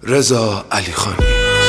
رضا علیخانی.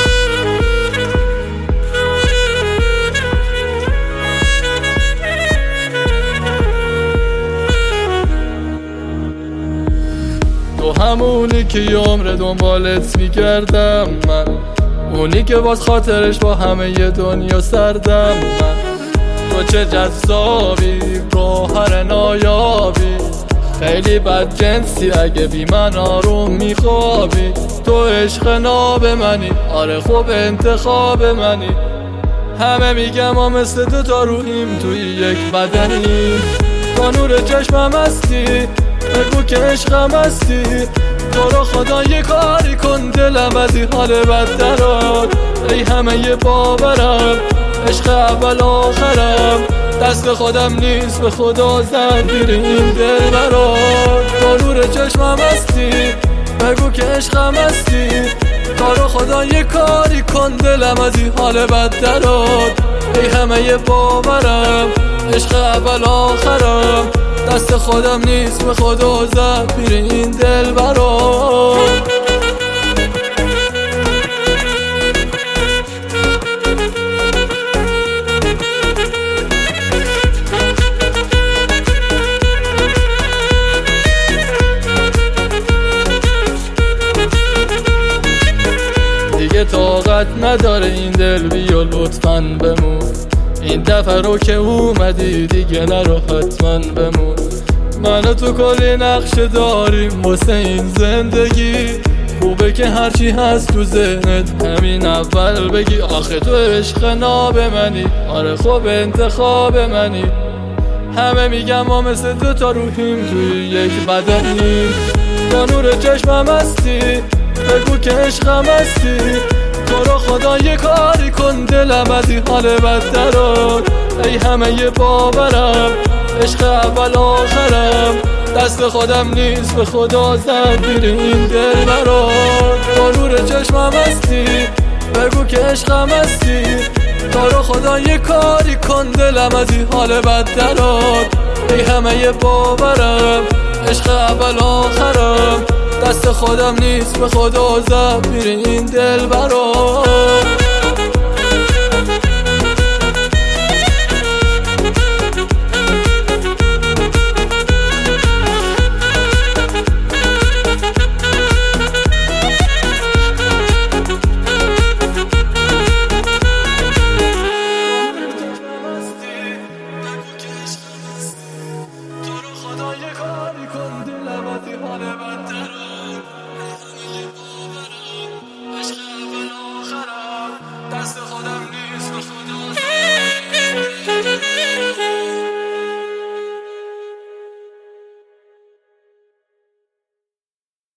تو همونی که یه عمر دنبالت میگردم من، اونی که باز خاطرش با همه ی دنیا سردم من. تو چه جذابی، گوهر نایابی، خیلی بد جنسی اگه بی من آروم میخوابی. تو عشق ناب منی، آره خوب انتخاب منی. همه میگم ما مثل دو تا روحیم توی یک بدنی. تو نور چشمم هستی، بگو که عشقم هستی. تو رو خدا یه کاری کن، دلم از این حال بد دراد. ای همه ی باورم، عشق اول آخرم. دست خودم نیست به خدا زدگیر این دل برات. تو نور چشمم هستی، بگو که عشقم هستی. تو رو خدا یه کاری کن، دلم از این حال بد دراد. ای همه ی باورم، عشق اول آخرم. دست خودم نیست به خدا زدگیر این دل برات. دیگه طاقت نداره این دل، بیا لطفاً بمون. این دفعه رو که اومدی دیگه نرو حتما بمون. من و تو کلی نقشه داریم واسه این زندگی. خوبه که هرچی هست تو ذهنت همین اول بگی. آخه تو عشق ناب منی، آره خوب انتخاب منی. همه میگم ما مثل دو تا روحیم توی یک بدنی. تو نور چشمم هستی، بگو که عشقم هستی. تو رو خدا یه کاری کن، دلم از این حال بد دراد. ای همه ی باورم، عشق اول آخرم. دست خودم نیست به خدا زدگیر این دل برات. تو نور چشمم هستی، بگو که عشقم هستی. تو رو خدا یه کاری کن، دلم از این حال بد دراد. ای همه ی باورم، عشق اول آخرم. دست خودم نیست به خدا زدگیر این دل برات.